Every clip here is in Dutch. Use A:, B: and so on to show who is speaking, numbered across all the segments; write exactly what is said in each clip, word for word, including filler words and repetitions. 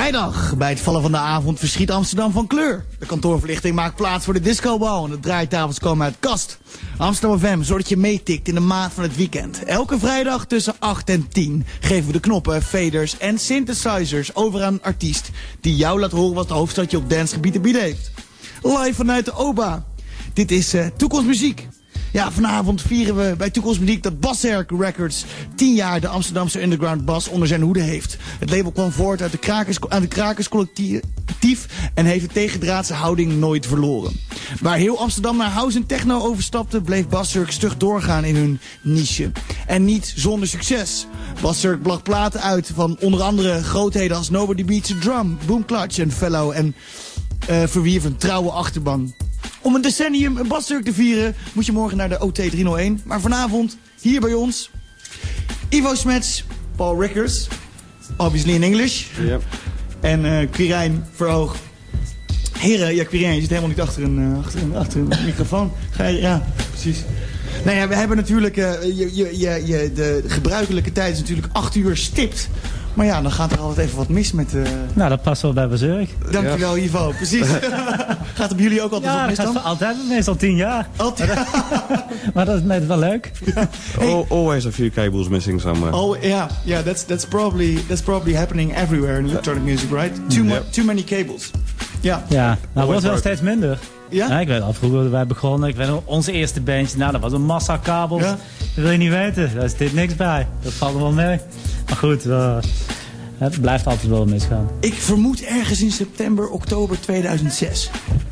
A: Vrijdag, bij het vallen van de avond, verschiet Amsterdam van kleur. De kantoorverlichting maakt plaats voor de discobal en de draaitafels komen uit de kast. Amsterdam F M zorgt dat je meetikt in de maand van het weekend. Elke vrijdag tussen acht en tien geven we de knoppen, faders en synthesizers over aan een artiest die jou laat horen wat de hoofdstadje op dancegebied te bieden heeft. Live vanuit de O B A. Dit is uh, Toekomstmuziek. Ja, vanavond vieren we bij Toekomstmuziek dat Basserk Records tien jaar de Amsterdamse underground bass onder zijn hoede heeft. Het label kwam voort uit de krakers, aan de krakerscollectief en heeft de tegendraadse houding nooit verloren. Waar heel Amsterdam naar house en techno overstapte, bleef Basserk stug doorgaan in hun niche. En niet zonder succes. Basserk bracht platen uit van onder andere grootheden als Nobody Beats a Drum, Boom Clutch en Fellow en uh, verwierf een trouwe achterban. Om een decennium een Basserk te vieren moet je morgen naar de O T driehonderdéén. Maar vanavond, hier bij ons, Ivo Smets, Paul Rickers, obviously in English.
B: Yep. En
A: uh, Quirijn Verhoog. Heren, ja Quirijn, je zit helemaal niet achter een, uh, achter een, achter een microfoon. Ga je, ja, precies. Nou ja, we hebben natuurlijk, uh, je, je, je, je, de gebruikelijke tijd is natuurlijk acht uur stipt. Maar ja, dan gaat er altijd even wat mis met... Uh...
C: Nou, dat past wel bij Basserk.
A: Dankjewel, ja. Ivo. Precies. Gaat het bij jullie ook altijd
C: ja,
A: wat mis dan?
C: Ja, altijd meestal tien jaar.
A: Altijd.
C: Maar dat is net wel leuk.
A: Ja. Hey.
B: Always a few cables missing somewhere.
A: Oh, yeah. Yeah, that's, that's, probably, that's probably happening everywhere in electronic music, right? Too, yep. too many cables. Ja.
C: Ja, nou wordt wel steeds minder.
A: Ja?
C: Ja? Ik weet al, vroeger wij begonnen, ik weet nog, onze eerste bandje, nou dat was een massa kabels. Ja? Dat wil je niet weten, daar zit niks bij. Dat valt er wel mee. Maar goed, uh, het blijft altijd wel misgaan.
A: Ik vermoed ergens in september, oktober tweeduizend zes.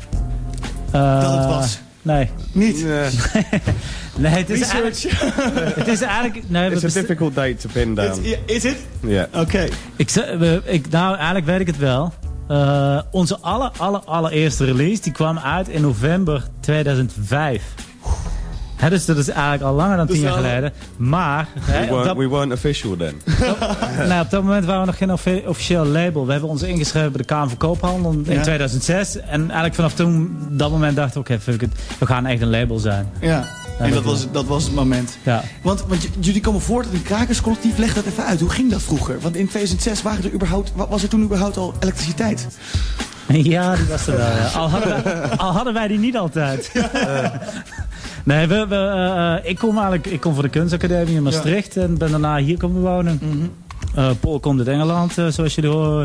A: Uh, dat het was.
C: Nee.
A: Niet?
B: Nee,
C: nee het is eigenlijk... het is eigenlijk... Nee,
B: It's a difficult date to pin down.
A: Is it?
B: Ja. Yeah.
A: Oké. Okay.
C: Ik, ik, nou, eigenlijk weet ik het wel. Uh, onze aller, aller, allereerste release die kwam uit in november tweeduizend vijf. He, dus dat is eigenlijk al langer dan tien jaar geleden. Maar...
B: We,
C: he,
B: weren't,
C: dat,
B: we weren't official then.
C: Op, nou, op dat moment waren we nog geen officieel label. We hebben ons ingeschreven bij de Kamer van Koophandel in ja. tweeduizend zes. En eigenlijk vanaf toen, dat moment dachten we, oké, okay, fuck it. We gaan echt een label zijn.
A: Ja. En dat, dat, was, dat was het moment.
C: Ja.
A: Want, want jullie komen voort uit een krakerscollectief. Leg dat even uit. Hoe ging dat vroeger? Want in tweeduizend zes waren er überhaupt, was er toen überhaupt al elektriciteit?
C: Ja, die was er wel. Ja. Al, hadden wij, al hadden wij die niet altijd. Ja. Uh, nee, we, we, uh, ik, kom eigenlijk, ik kom voor de kunstacademie in Maastricht. Ja. En ben daarna hier komen wonen. Mm-hmm. uh, Paul komt uit Engeland, uh, zoals jullie horen.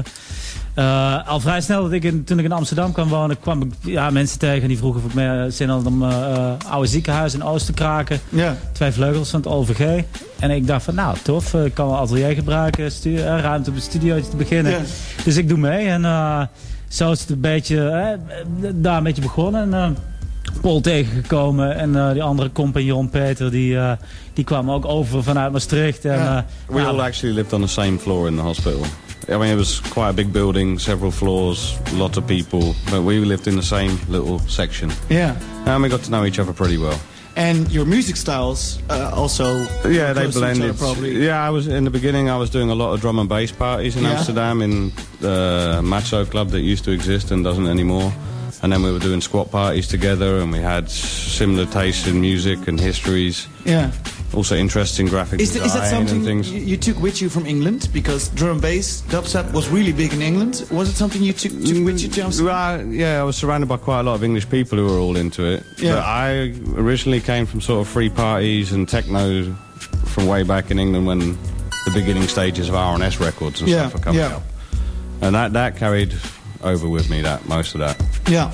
C: Uh, al vrij snel, dat ik in, toen ik in Amsterdam kwam wonen, kwam ik ja, mensen tegen die vroegen of ik meer zin had om uh, uh, oude ziekenhuis in Oost te kraken. Ja. Twee vleugels van het O V G. En ik dacht van, nou tof, ik kan wel atelier gebruiken, stu- uh, ruimte op een studiootje te beginnen. Ja. Dus ik doe mee en uh, zo is het een beetje, uh, daar een beetje begonnen. En, uh, Paul tegengekomen en uh, die andere compagnon Peter, die, uh, die kwam ook over vanuit Maastricht. En,
B: yeah.
C: uh,
B: We
C: nou,
B: all actually lived on the same floor in the hospital. I mean, it was quite a big building, several floors, a lot of people, but we lived in the same little section.
A: Yeah.
B: And we got to know each other pretty well.
A: And your music styles uh, also
B: yeah, they blended.
A: Other, probably.
B: Yeah, I was in the beginning. I was doing a lot of drum and bass parties in yeah. Amsterdam in the Macho Club that used to exist and doesn't anymore. And then we were doing squat parties together, and we had similar tastes in music and histories.
A: Yeah.
B: Also interested in graphic
A: is
B: design
A: is that something
B: and things.
A: You, you took with you from England? Because drum and bass, dubstep was really big in England. Was it something you took, took with you to Amsterdam?
B: Uh, yeah, I was surrounded by quite a lot of English people who were all into it. Yeah. But I originally came from sort of free parties and techno from way back in England when the beginning stages of R and S records and yeah. stuff were coming yeah. up. And that, that carried over with me, that most of that.
A: Ja.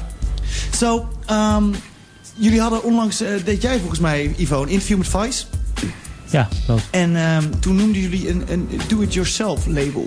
A: So, um, jullie hadden onlangs, uh, deed jij volgens mij, Ivo, een interview met Vice.
C: Ja, klopt.
A: En um, toen noemden jullie een, een do-it-yourself label.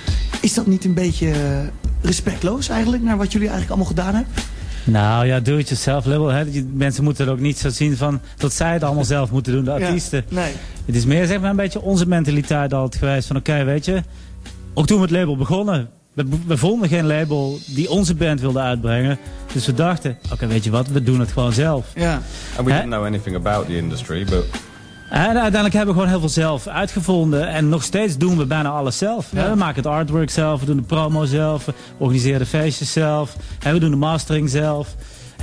A: Is dat niet een beetje uh, respectloos eigenlijk, naar wat jullie eigenlijk allemaal gedaan hebben?
C: Nou ja, do-it-yourself label. Hè. Mensen moeten het ook niet zo zien van dat zij het allemaal zelf moeten doen, de artiesten.
A: Ja, nee.
C: Het is meer zeg maar een beetje onze mentaliteit altijd geweest van oké, okay, weet je. Ook toen we het label begonnen, we, we vonden geen label die onze band wilde uitbrengen. Dus we dachten, oké, okay, weet je wat, we doen het gewoon zelf.
A: Ja.
B: And we didn't know anything about the industry, but...
C: En uiteindelijk hebben we gewoon heel veel zelf uitgevonden. En nog steeds doen we bijna alles zelf. Ja. We maken het artwork zelf, we doen de promo zelf, we organiseren de feestjes zelf. We doen de mastering zelf.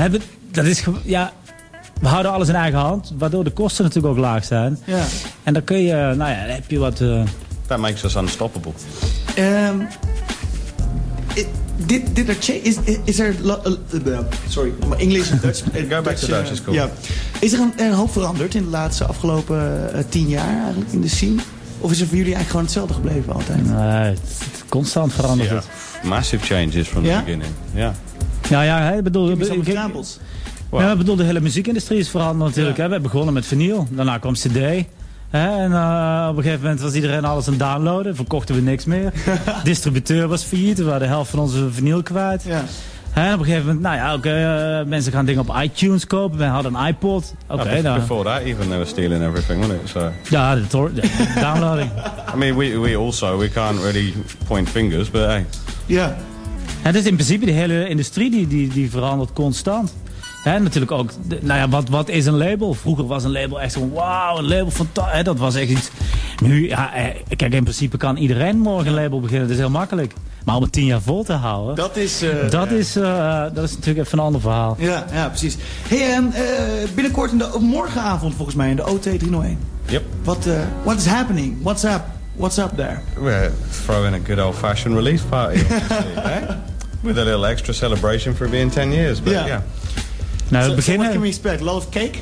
C: Dat is, ja, we houden alles in eigen hand, waardoor de kosten natuurlijk ook laag zijn.
A: Ja.
C: En dan kun je, nou ja, dan heb je wat... Uh...
B: That makes us unstoppable.
A: Um, it, did, did there change, is, is er, uh, uh, sorry, English and Dutch.
B: Go back to Dutch, is cool.
A: Ja. Is er een, een hoop veranderd in de laatste afgelopen uh, tien jaar eigenlijk in de scene? Of is er voor jullie eigenlijk gewoon hetzelfde gebleven altijd?
C: Nee, het, het constant veranderd.
B: Yeah. Massive changes from
A: Yeah?
B: the beginning. Ja.
C: Ja, ja, hè, bedoel,
A: Give me some
C: ik-
A: examples.
B: Well,
C: ja, ik bedoel, de hele muziekindustrie is veranderd natuurlijk.
A: Ja.
C: Hè. We begonnen met vinyl, daarna kwam cd. Hè, en uh, op een gegeven moment was iedereen alles aan het downloaden, verkochten we niks meer. Distributeur was failliet, we waren de helft van onze vinyl kwijt.
A: Ja.
C: Hè, en op een gegeven moment, nou ja, oké, okay, uh, mensen gaan dingen op iTunes kopen. We hadden een iPod. Oké,
B: okay,
C: nou.
B: before that, even they were stealing everything, wasn't it? So,
C: Ja, de, tor- de downloading.
B: I mean, we we also we can't really point fingers, but hey,
A: Ja.
C: Het is in principe de hele industrie die, die, die verandert constant. Hè, natuurlijk ook, de- nou ja, wat, wat is een label? Vroeger was een label echt zo, wauw, een label van, dat was echt iets. Nu, ja, eh, kijk, in principe kan iedereen morgen een label beginnen, dat is heel makkelijk. Maar om het tien jaar vol te houden,
A: Dat is... Uh,
C: dat,
A: ja.
C: is, uh, dat is natuurlijk even een ander verhaal.
A: Ja, ja, precies. Hey, um, uh, binnenkort in de, morgenavond volgens mij in de O T driehonderdéén.
B: yep,
A: What, uh, what is happening? What's up? What's up there?
B: we're throwing a good old-fashioned release party, obviously, eh? With a little extra celebration for it being ten years. But
A: Yeah.
B: yeah,
C: Nou,
A: So,
C: we
A: so what can we
C: beginnen.
A: expect? A lot of cake?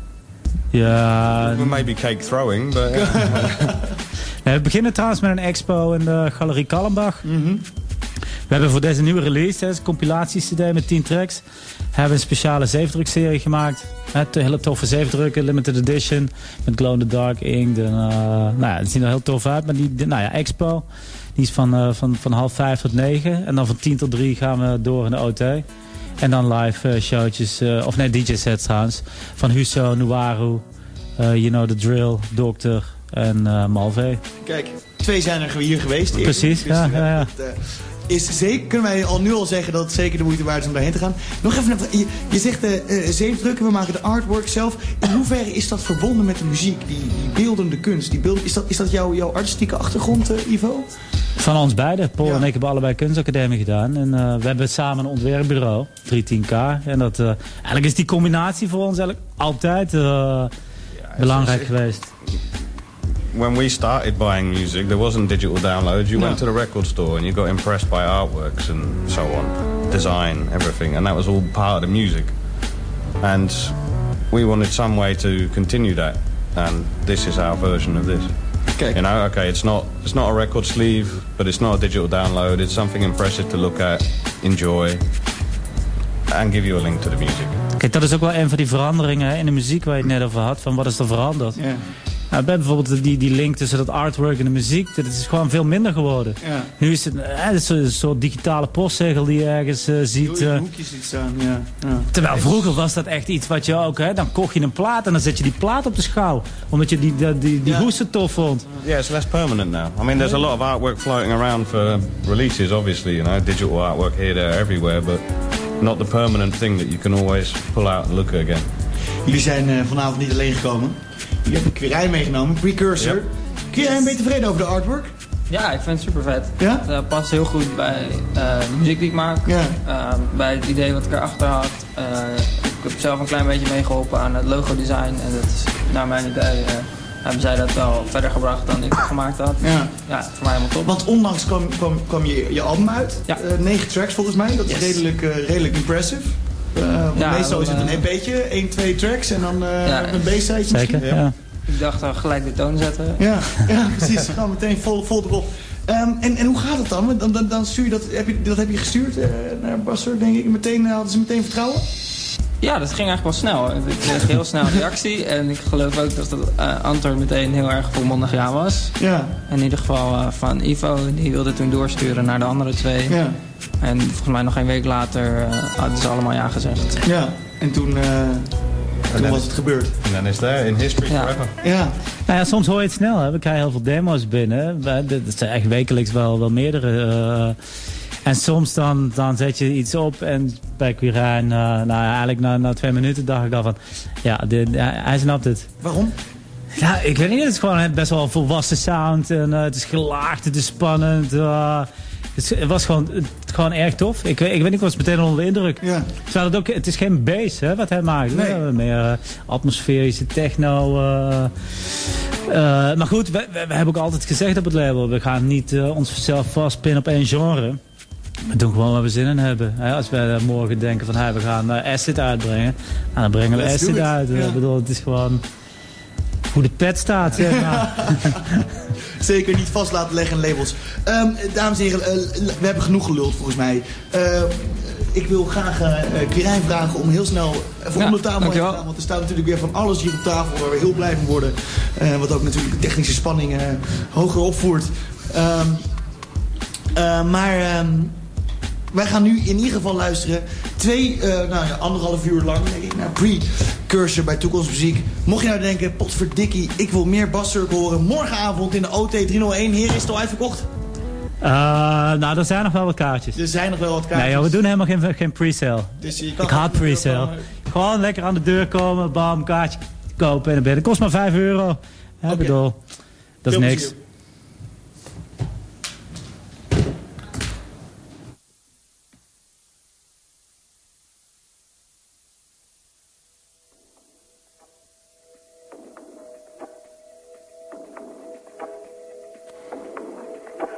C: Ja,
B: we may be cake throwing, but yeah.
C: nee, we beginnen trouwens met een expo in de Galerie Kallenbach.
A: Mhm.
C: We hebben voor deze nieuwe release, hè, een compilatie-cd met tien tracks, hebben we een speciale zeefdrukserie gemaakt. Hè, te- hele toffe zeefdrukken, limited edition, met glow in the dark ink. En, uh, nou ja, dat ziet er heel tof uit. Maar die, die- nou ja, expo, die is van, uh, van, van half vijf tot negen. En dan van tien tot drie gaan we door in de O T. En dan live uh, showtjes, uh, of nee, D J-sets trouwens. Van Huso, Nuaru, uh, You Know The Drill, Dokter en uh, Malvé.
A: Kijk, twee zijn er hier geweest. eerder.
C: Precies,
A: Dus,
C: ja,
A: uh,
C: ja, ja.
A: dat, uh, is zeker, kunnen wij al nu al zeggen dat het zeker de moeite waard is om daarheen te gaan. Nog even, een- je, je zegt uh, uh, zeefdrukken, we maken de artwork zelf. In hoeverre is dat verbonden met de muziek, die, die beeldende kunst? Die beeld, is dat, is dat jouw, jouw artistieke achtergrond, uh, Ivo?
C: Van ons beiden. Paul
A: Ja.
C: en ik hebben allebei kunstacademie gedaan. En uh, we hebben samen een ontwerpbureau, driehonderdtien K. En dat, uh, eigenlijk is die combinatie voor ons eigenlijk altijd uh, belangrijk
B: it's-
C: geweest.
B: When we started buying music, there wasn't digital downloads. You
A: No.
B: went to the record store and you got impressed by artworks and so on, design, everything, and that was all part of the music. And we wanted some way to continue that, and this is our version of this.
A: Kijk.
B: You know, okay, it's not it's not a record sleeve, but it's not a digital download. It's something impressive to look at, enjoy, and give you a link to the music.
C: Kijk, dat is ook wel een van die veranderingen hè, in de muziek waar je het net over had. Van wat is er veranderd?
A: Ja.
C: Nou, bij bijvoorbeeld die, die link tussen dat artwork en de muziek. Dat is gewoon veel minder geworden.
A: Ja.
C: Nu is het, eh, het is een soort digitale postzegel die je ergens uh, ziet.
A: Doe je
C: Uh,
A: hoekjes ziet staan, ja. ja.
C: Terwijl vroeger was dat echt iets wat je ook, hè, dan kocht je een plaat en dan zet je die plaat op de schouw. Omdat je die, die, die, die
A: Ja.
C: hoes zo tof vond.
B: Yeah, it's less permanent now. I mean, there's a lot of artwork floating around for releases, obviously, you know, digital artwork here, there, everywhere, but not the permanent thing that you can always pull out and look at again.
A: Jullie zijn uh, vanavond niet alleen gekomen. Jullie hebben Quirijn meegenomen, Precursor.
B: Ja.
A: Quirijn, ben je tevreden over de artwork?
D: Ja, ik vind het super vet.
A: Ja?
D: Dat past heel goed bij uh, de muziek die ik maak.
A: Ja.
D: Uh, bij het idee wat ik erachter had. Uh, ik heb zelf een klein beetje meegeholpen aan het logo design. En dat is naar mijn idee uh, hebben zij dat wel verder gebracht dan ik het gemaakt had.
A: Ja.
D: Ja, voor mij helemaal top.
A: Want onlangs kwam, kwam, kwam je, je album uit.
D: Ja.
A: Uh, negen tracks volgens mij. Dat is
D: Yes.
A: redelijk, uh, redelijk impressive. Uh, want
D: Ja,
A: meestal is het een
D: wel,
A: E P'tje, één, twee tracks en dan uh,
D: Ja.
A: een B-sideje
C: Zeker,
A: misschien.
C: ja.
D: Ik dacht uh, gelijk de toon zetten.
A: Ja, ja precies. Gewoon meteen vol, vol erop. Um, en, en hoe gaat het dan? Dan, dan, dan stuur je dat, heb je, dat heb je gestuurd uh, naar Basser, denk ik. Meteen, uh, hadden ze meteen vertrouwen?
D: Ja, dat ging eigenlijk wel snel. Ik kreeg heel snel reactie. En ik geloof ook dat het uh, antwoord meteen heel erg volmondig ja was.
A: Ja,
D: In ieder geval uh, van Ivo. Die wilde toen doorsturen naar de andere twee.
A: ja,
D: En volgens mij nog een week later uh, hadden ze allemaal ja gezegd.
A: ja. En toen, uh, toen
B: dan
A: was
B: is-
A: het gebeurd.
B: And then it's there in history
D: Ja.
B: forever.
A: Ja,
C: Nou ja, soms hoor je het snel. Hè. We krijgen heel veel demo's binnen. We- Dat zijn echt wekelijks wel, wel meerdere. Uh, en soms dan, dan zet je iets op en bij Quirijn, uh, nou ja, eigenlijk na, na twee minuten dacht ik al van, ja, dit, ja, hij snapt het.
A: waarom?
C: Ja, ik weet niet, het is gewoon best wel een volwassen sound en uh, het is gelaagd, het is spannend. Uh, het, is- het was gewoon, het, gewoon erg tof. Ik, ik weet niet, ik was meteen onder de indruk.
A: Ja,
C: Terwijl het ook, het is geen bass hè, wat hij maakt.
A: Nee.
C: hè. Meer uh, atmosferische techno. Uh, uh, maar goed, we, we, we hebben ook altijd gezegd op het label, we gaan niet uh, onszelf vastpinnen op één genre. We doen gewoon waar we zin in hebben. Als we morgen denken van hey, we gaan uh, Acid uitbrengen. Nou, dan brengen we
A: Let's
C: Acid uit.
A: Ja.
C: Ik bedoel, het is gewoon hoe de pet staat. Zeg maar.
A: Zeker niet vast laten leggen in labels. Um, dames en heren, uh, we hebben genoeg geluld volgens mij. Uh, ik wil graag uh, Quirijn vragen om heel snel even
D: Ja,
A: om de tafel heen te
D: dankjewel.
A: gaan. Want er staat natuurlijk weer van alles hier op tafel waar we heel blij van worden. Uh, wat ook natuurlijk de technische spanning uh, hoger opvoert. Um, uh, maar um, wij gaan nu in ieder geval luisteren. Twee, uh, nou ja, anderhalf uur lang denk ik, naar Precursor bij Toekomstmuziek. Mocht je nou denken, potverdikkie, ik wil meer Bascircle horen. Morgenavond in de O T driehonderdéén. Heren, is het al uitverkocht?
C: Uh, nou, er zijn nog wel wat kaartjes.
A: Er zijn nog wel wat kaartjes.
C: Nee, joh, we doen helemaal geen, geen pre-sale.
A: Dus je kan
C: Ik haat pre-sale. Gewoon lekker aan de deur komen, bam, kaartje kopen en naar binnen. Kost maar vijf euro. Ja,
A: Oké.
C: bedoel, dat is
A: Veel
C: niks.
A: plezier.